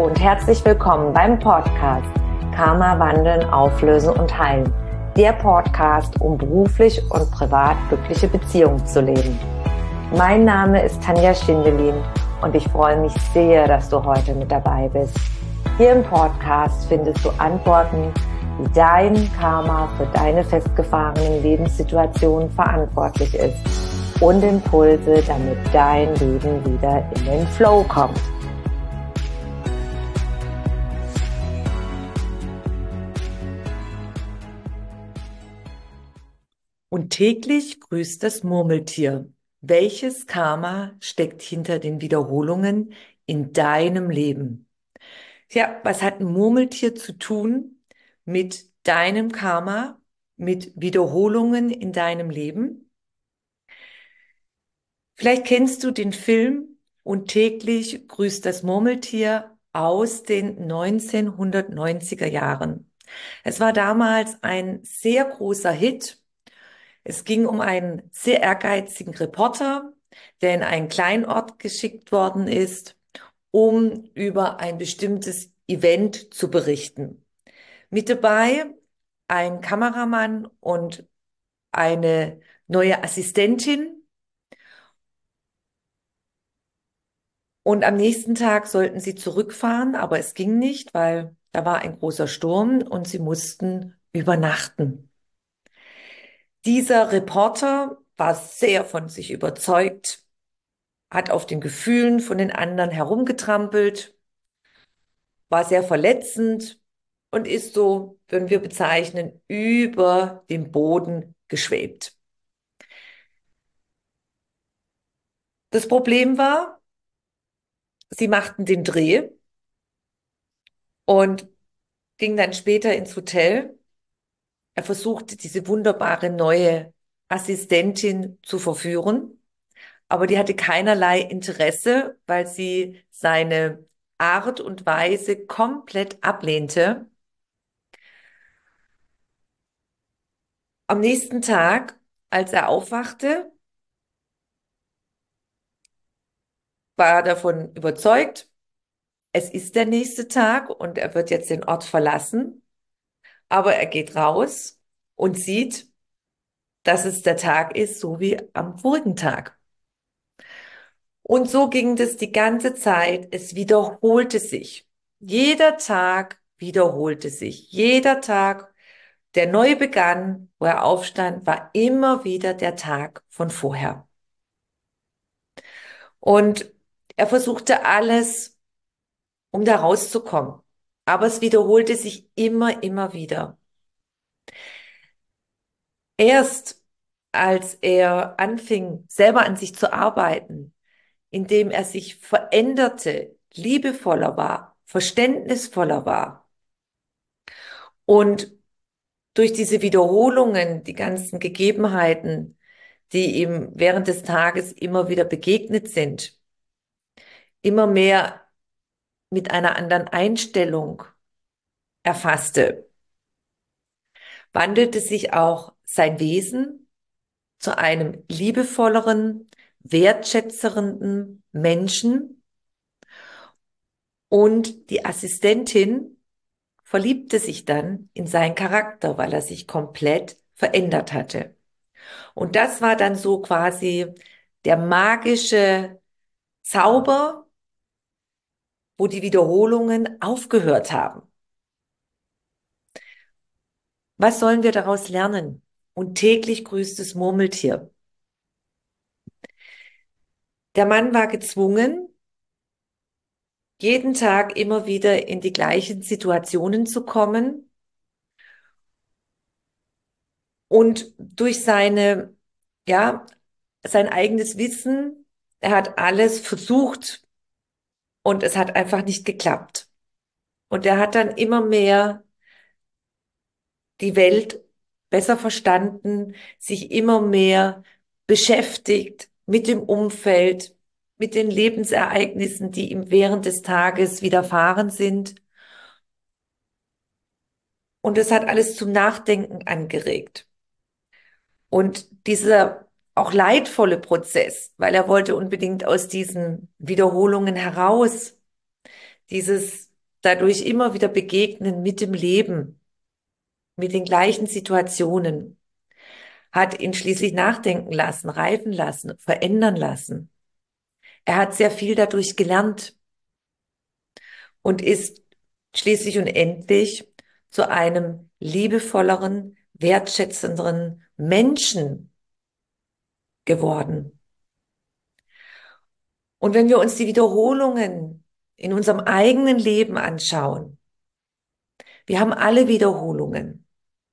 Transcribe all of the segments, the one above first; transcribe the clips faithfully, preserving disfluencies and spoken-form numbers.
und herzlich willkommen beim Podcast Karma wandeln, auflösen und heilen. Der Podcast, um beruflich und privat glückliche Beziehungen zu leben. Mein Name ist Tanja Schindelin und ich freue mich sehr, dass du heute mit dabei bist. Hier im Podcast findest du Antworten, wie dein Karma für deine festgefahrenen Lebenssituationen verantwortlich ist und Impulse, damit dein Leben wieder in den Flow kommt. Und täglich grüßt das Murmeltier. Welches Karma steckt hinter den Wiederholungen in deinem Leben? Ja, was hat ein Murmeltier zu tun mit deinem Karma, mit Wiederholungen in deinem Leben? Vielleicht kennst du den Film Und täglich grüßt das Murmeltier aus den neunzehnhundertneunziger Jahren. Es war damals ein sehr großer Hit. Es ging um einen sehr ehrgeizigen Reporter, der in einen Kleinort geschickt worden ist, um über ein bestimmtes Event zu berichten. Mit dabei ein Kameramann und eine neue Assistentin. Und am nächsten Tag sollten sie zurückfahren, aber es ging nicht, weil da war ein großer Sturm und sie mussten übernachten. Dieser Reporter war sehr von sich überzeugt, hat auf den Gefühlen von den anderen herumgetrampelt, war sehr verletzend und ist so, würden wir bezeichnen, über dem Boden geschwebt. Das Problem war, sie machten den Dreh und gingen dann später ins Hotel. Er versuchte, diese wunderbare neue Assistentin zu verführen, aber die hatte keinerlei Interesse, weil sie seine Art und Weise komplett ablehnte. Am nächsten Tag, als er aufwachte, war er davon überzeugt, es ist der nächste Tag und er wird jetzt den Ort verlassen. Aber er geht raus und sieht, dass es der Tag ist, so wie am vorigen Tag. Und so ging das die ganze Zeit. Es wiederholte sich. Jeder Tag wiederholte sich. Jeder Tag, der neu begann, wo er aufstand, war immer wieder der Tag von vorher. Und er versuchte alles, um da rauszukommen. Aber es wiederholte sich immer, immer wieder. Erst als er anfing, selber an sich zu arbeiten, indem er sich veränderte, liebevoller war, verständnisvoller war und durch diese Wiederholungen, die ganzen Gegebenheiten, die ihm während des Tages immer wieder begegnet sind, immer mehr mit einer anderen Einstellung erfasste, wandelte sich auch sein Wesen zu einem liebevolleren, wertschätzenden Menschen. Und die Assistentin verliebte sich dann in seinen Charakter, weil er sich komplett verändert hatte. Und das war dann so quasi der magische Zauber, wo die Wiederholungen aufgehört haben. Was sollen wir daraus lernen? Und täglich grüßt das Murmeltier. Der Mann war gezwungen, jeden Tag immer wieder in die gleichen Situationen zu kommen und durch seine, ja, sein eigenes Wissen, er hat alles versucht und es hat einfach nicht geklappt. Und er hat dann immer mehr die Welt besser verstanden, sich immer mehr beschäftigt mit dem Umfeld, mit den Lebensereignissen, die ihm während des Tages widerfahren sind. Und es hat alles zum Nachdenken angeregt. Und dieser auch leidvolle Prozess, weil er wollte unbedingt aus diesen Wiederholungen heraus, dieses dadurch immer wieder begegnen mit dem Leben, mit den gleichen Situationen, hat ihn schließlich nachdenken lassen, reifen lassen, verändern lassen. Er hat sehr viel dadurch gelernt und ist schließlich und endlich zu einem liebevolleren, wertschätzenderen Menschen geworden. Und wenn wir uns die Wiederholungen in unserem eigenen Leben anschauen, wir haben alle Wiederholungen,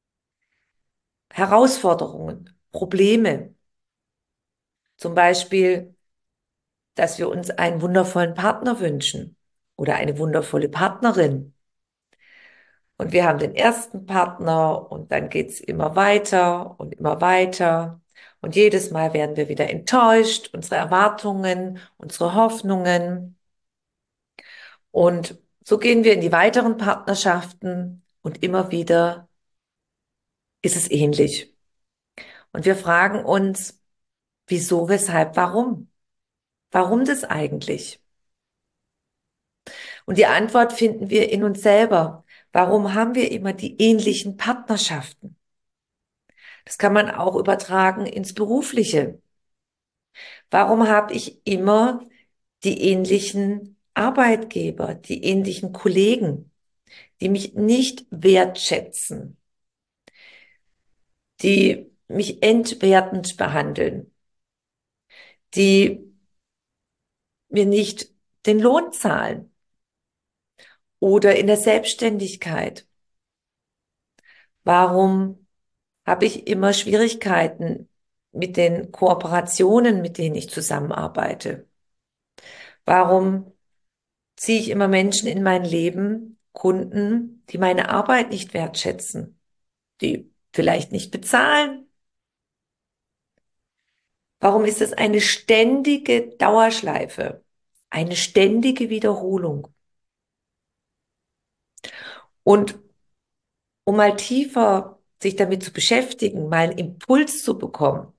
Herausforderungen, Probleme, zum Beispiel, dass wir uns einen wundervollen Partner wünschen oder eine wundervolle Partnerin. Und wir haben den ersten Partner und dann geht's immer weiter und immer weiter. Und jedes Mal werden wir wieder enttäuscht, unsere Erwartungen, unsere Hoffnungen. Und so gehen wir in die weiteren Partnerschaften und immer wieder ist es ähnlich. Und wir fragen uns, wieso, weshalb, warum? Warum das eigentlich? Und die Antwort finden wir in uns selber. Warum haben wir immer die ähnlichen Partnerschaften? Das kann man auch übertragen ins Berufliche. Warum habe ich immer die ähnlichen Arbeitgeber, die ähnlichen Kollegen, die mich nicht wertschätzen, die mich entwertend behandeln, die mir nicht den Lohn zahlen oder in der Selbstständigkeit? Warum habe ich immer Schwierigkeiten mit den Kooperationen, mit denen ich zusammenarbeite? Warum ziehe ich immer Menschen in mein Leben, Kunden, die meine Arbeit nicht wertschätzen, die vielleicht nicht bezahlen? Warum ist es eine ständige Dauerschleife, eine ständige Wiederholung? Und um mal tiefer sich damit zu beschäftigen, mal einen Impuls zu bekommen,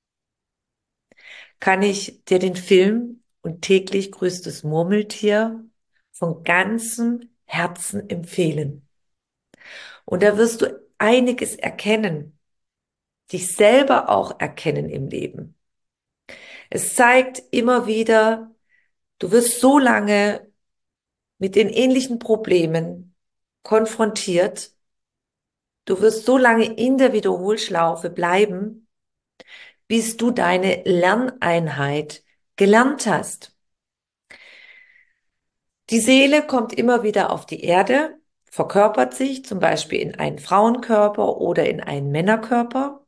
kann ich dir den Film Und täglich grüßt das Murmeltier von ganzem Herzen empfehlen. Und da wirst du einiges erkennen, dich selber auch erkennen im Leben. Es zeigt immer wieder, du wirst so lange mit den ähnlichen Problemen konfrontiert, du wirst so lange in der Wiederholschlaufe bleiben, bis du deine Lerneinheit gelernt hast. Die Seele kommt immer wieder auf die Erde, verkörpert sich zum Beispiel in einen Frauenkörper oder in einen Männerkörper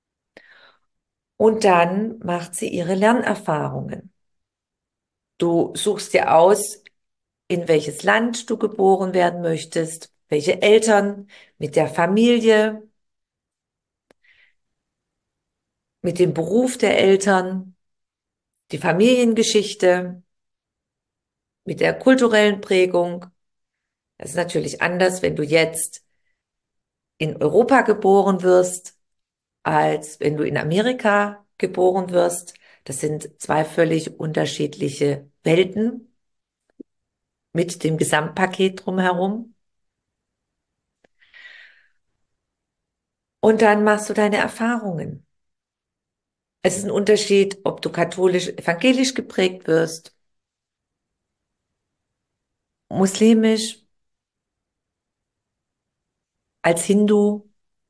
und dann macht sie ihre Lernerfahrungen. Du suchst dir aus, in welches Land du geboren werden möchtest, welche Eltern, mit der Familie, mit dem Beruf der Eltern, die Familiengeschichte, mit der kulturellen Prägung. Das ist natürlich anders, wenn du jetzt in Europa geboren wirst, als wenn du in Amerika geboren wirst. Das sind zwei völlig unterschiedliche Welten mit dem Gesamtpaket drumherum. Und dann machst du deine Erfahrungen. Es ist ein Unterschied, ob du katholisch, evangelisch geprägt wirst, muslimisch, als Hindu.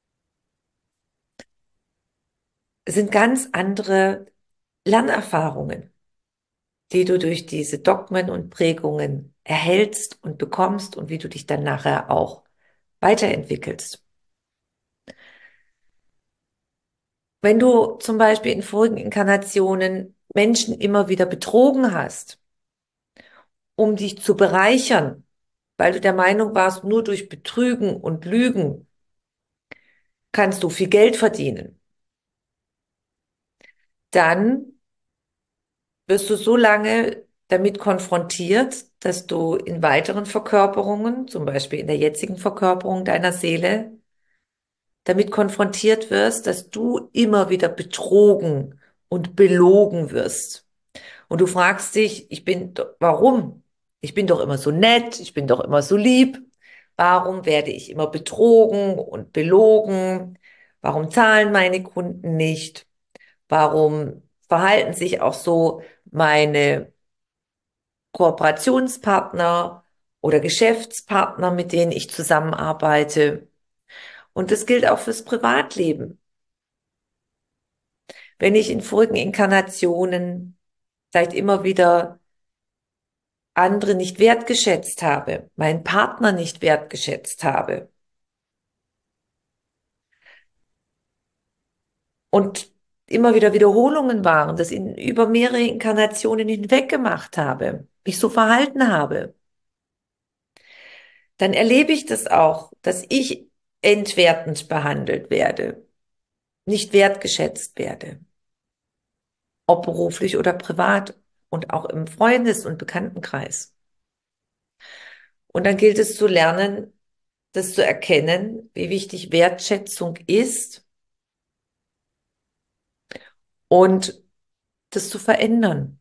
Es sind ganz andere Lernerfahrungen, die du durch diese Dogmen und Prägungen erhältst und bekommst und wie du dich dann nachher auch weiterentwickelst. Wenn du zum Beispiel in vorigen Inkarnationen Menschen immer wieder betrogen hast, um dich zu bereichern, weil du der Meinung warst, nur durch Betrügen und Lügen kannst du viel Geld verdienen, dann wirst du so lange damit konfrontiert, dass du in weiteren Verkörperungen, zum Beispiel in der jetzigen Verkörperung deiner Seele, damit konfrontiert wirst, dass du immer wieder betrogen und belogen wirst. Und du fragst dich, ich bin, warum? Ich bin doch immer so nett, ich bin doch immer so lieb. Warum werde ich immer betrogen und belogen? Warum zahlen meine Kunden nicht? Warum verhalten sich auch so meine Kooperationspartner oder Geschäftspartner, mit denen ich zusammenarbeite? Und das gilt auch fürs Privatleben. Wenn ich in vorigen Inkarnationen vielleicht immer wieder andere nicht wertgeschätzt habe, meinen Partner nicht wertgeschätzt habe und immer wieder Wiederholungen waren, das in über mehrere Inkarnationen hinweg gemacht habe, mich so verhalten habe, dann erlebe ich das auch, dass ich entwertend behandelt werde, nicht wertgeschätzt werde, ob beruflich oder privat und auch im Freundes- und Bekanntenkreis. Und dann gilt es zu lernen, das zu erkennen, wie wichtig Wertschätzung ist und das zu verändern.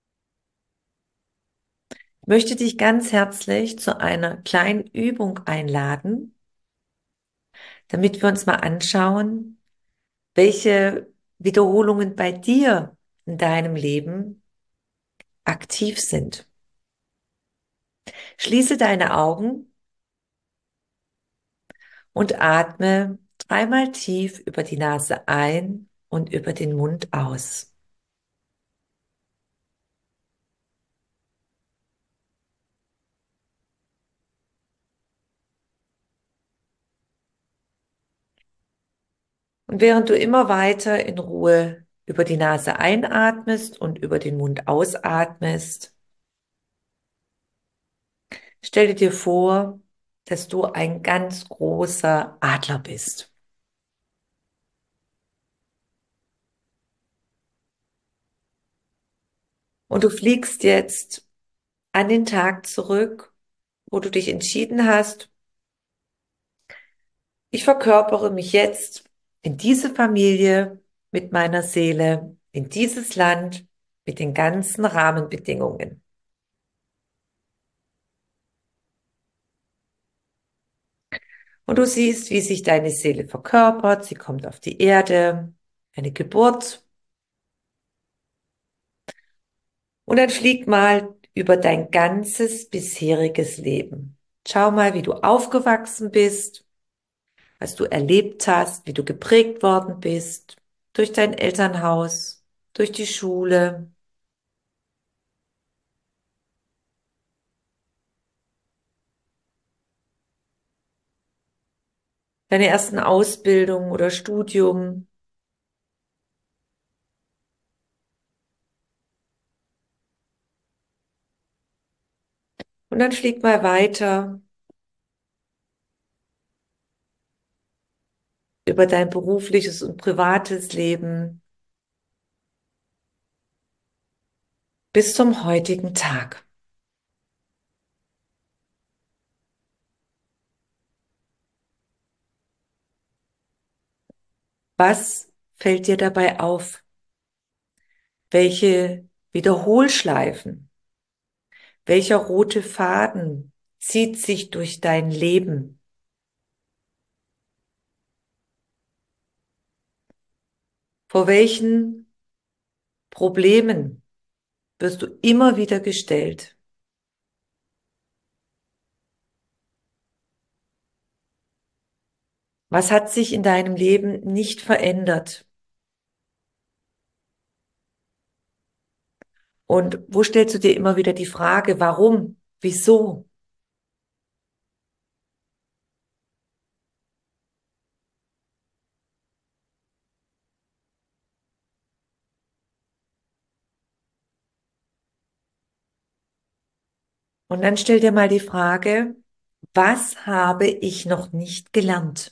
Ich möchte dich ganz herzlich zu einer kleinen Übung einladen, damit wir uns mal anschauen, welche Wiederholungen bei dir in deinem Leben aktiv sind. Schließe deine Augen und atme dreimal tief über die Nase ein und über den Mund aus. Und während du immer weiter in Ruhe über die Nase einatmest und über den Mund ausatmest, stell dir vor, dass du ein ganz großer Adler bist. Und du fliegst jetzt an den Tag zurück, wo du dich entschieden hast, ich verkörpere mich jetzt in diese Familie mit meiner Seele, in dieses Land mit den ganzen Rahmenbedingungen. Und du siehst, wie sich deine Seele verkörpert. Sie kommt auf die Erde, eine Geburt. Und dann flieg mal über dein ganzes bisheriges Leben. Schau mal, wie du aufgewachsen bist, was du erlebt hast, wie du geprägt worden bist, durch dein Elternhaus, durch die Schule, deine ersten Ausbildung oder Studium. Und dann flieg mal weiter über dein berufliches und privates Leben bis zum heutigen Tag. Was fällt dir dabei auf? Welche Wiederholschleifen, welcher rote Faden zieht sich durch dein Leben? Vor welchen Problemen wirst du immer wieder gestellt? Was hat sich in deinem Leben nicht verändert? Und wo stellst du dir immer wieder die Frage, warum? Wieso? Und dann stell dir mal die Frage, was habe ich noch nicht gelernt?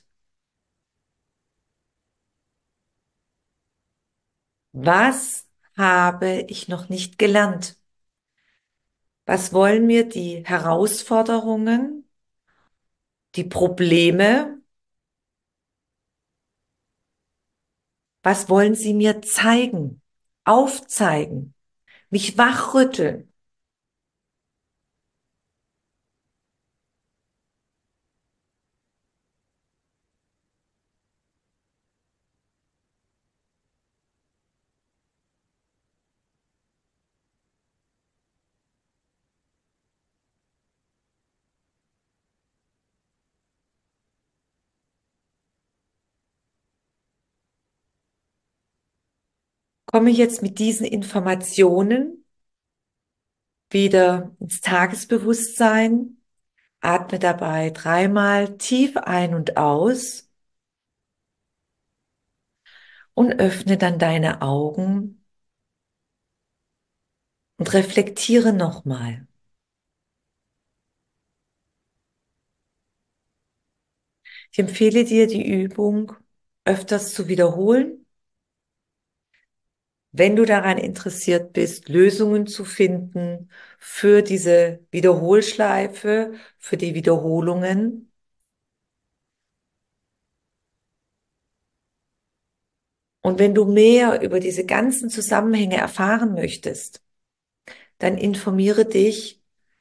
Was habe ich noch nicht gelernt? Was wollen mir die Herausforderungen, die Probleme, was wollen sie mir zeigen, aufzeigen, mich wachrütteln? Komme jetzt mit diesen Informationen wieder ins Tagesbewusstsein, atme dabei dreimal tief ein und aus und öffne dann deine Augen und reflektiere nochmal. Ich empfehle dir, die Übung öfters zu wiederholen, wenn du daran interessiert bist, Lösungen zu finden für diese Wiederholschleife, für die Wiederholungen. Und wenn du mehr über diese ganzen Zusammenhänge erfahren möchtest, dann informiere dich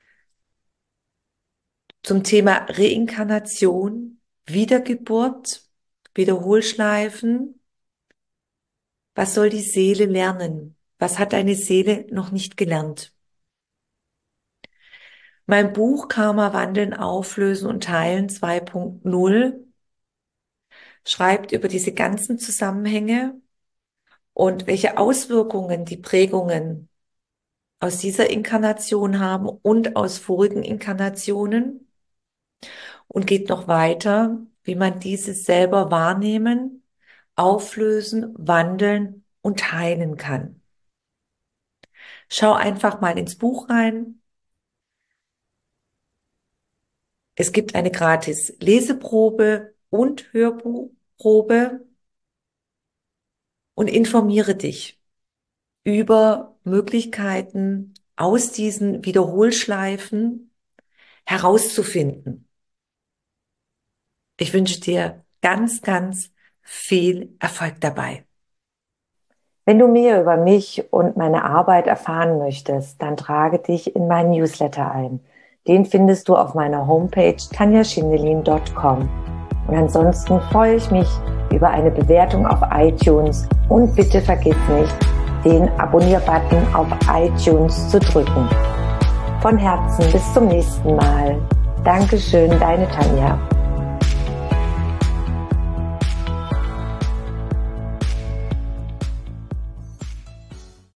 zum Thema Reinkarnation, Wiedergeburt, Wiederholschleifen. Was soll die Seele lernen? Was hat deine Seele noch nicht gelernt? Mein Buch Karma wandeln, auflösen und heilen zwei Punkt null schreibt über diese ganzen Zusammenhänge und welche Auswirkungen die Prägungen aus dieser Inkarnation haben und aus vorigen Inkarnationen und geht noch weiter, wie man dieses selber wahrnehmen, auflösen, wandeln und heilen kann. Schau einfach mal ins Buch rein. Es gibt eine gratis Leseprobe und Hörbuchprobe und informiere dich über Möglichkeiten aus diesen Wiederholschleifen herauszufinden. Ich wünsche dir ganz, ganz viel Erfolg dabei. Wenn du mehr über mich und meine Arbeit erfahren möchtest, dann trage dich in meinen Newsletter ein. Den findest du auf meiner Homepage tanja schindelin punkt com. Und ansonsten freue ich mich über eine Bewertung auf iTunes und bitte vergiss nicht, den Abonnier-Button auf iTunes zu drücken. Von Herzen bis zum nächsten Mal. Dankeschön, deine Tanja.